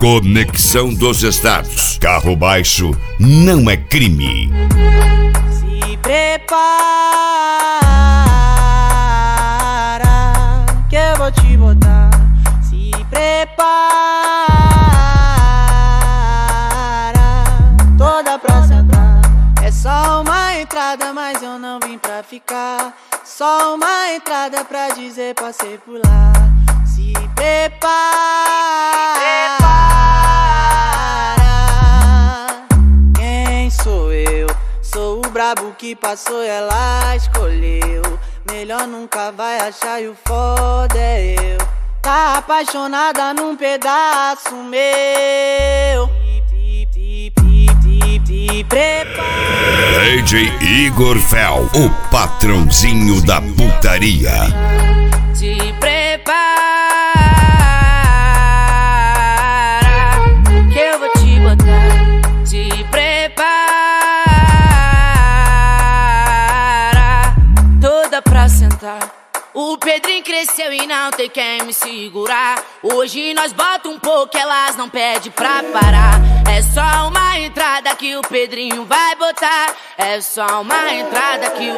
Conexão dos Estados. Carro baixo não é crime. Se prepara que eu vou te botar. Se prepara toda pra sentar. É só uma entrada, mas eu não vim pra ficar. Só uma entrada pra dizer passei por lá. Se prepara. Quem sou eu? Sou o brabo que passou e ela escolheu. Melhor nunca vai achar e o foda é eu. Tá apaixonada num pedaço meu. Se prepara. DJ Igor Fel, o patrãozinho da putaria. Se prepara que eu vou te botar. Se prepara toda pra sentar. O Pedrinho cresceu e não tem quem me segurar. Hoje nós bota um pouco, elas não pedem pra parar. É só uma entrada que o Pedrinho vai botar. É só uma entrada que o